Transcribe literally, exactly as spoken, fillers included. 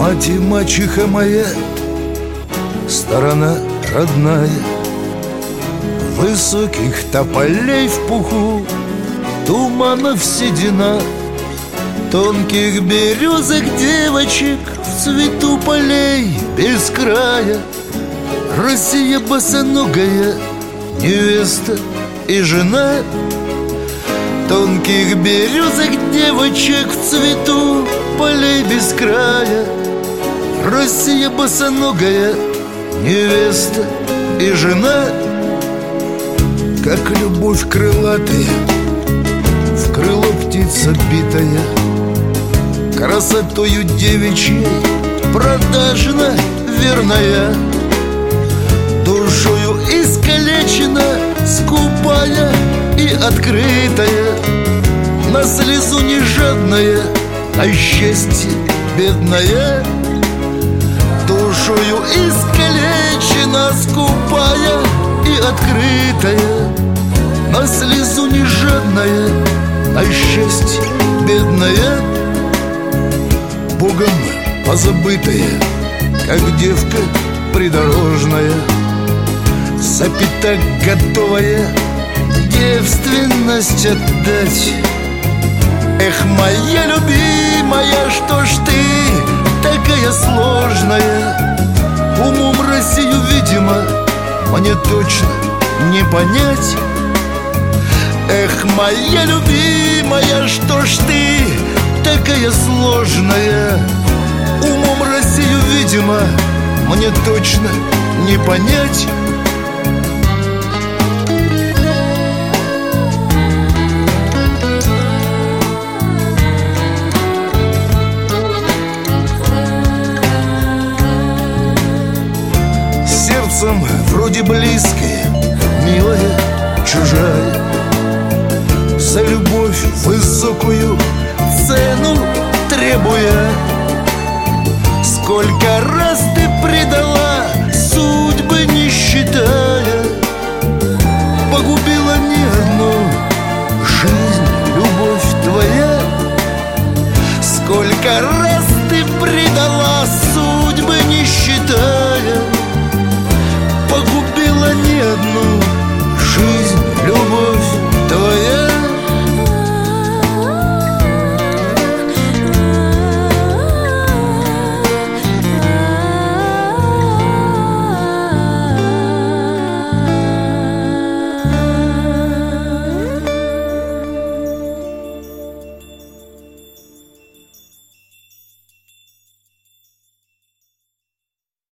Мать и мачеха моя, сторона родная, высоких тополей в пуху, туманов седина, тонких березок девочек в цвету полей без края. Россия босоногая, невеста и жена, тонких березок девочек в цвету полей без края. Россия босоногая, невеста и жена. Как любовь крылатая, в крыло птица битая, красотою девичьей продажна верная, душою искалечена, скупая и открытая, на слезу не жадная, на счастье бедная. Душою искалечена, скупая и открытая, на слезу не жадная, на счастье бедная. Богом позабытая, как девка придорожная, за пятак готовая девственность отдать. Эх, моя любимая, что ж ты такая сложная? Умом Россию, видимо, мне точно не понять. Эх, моя любимая, что ж ты такая сложная? Умом Россию, видимо, мне точно не понять. Сердцем вроде близкая, милая, чужая, за любовь высокую цену требуя. Сколько раз ты предала, судьбы не считая,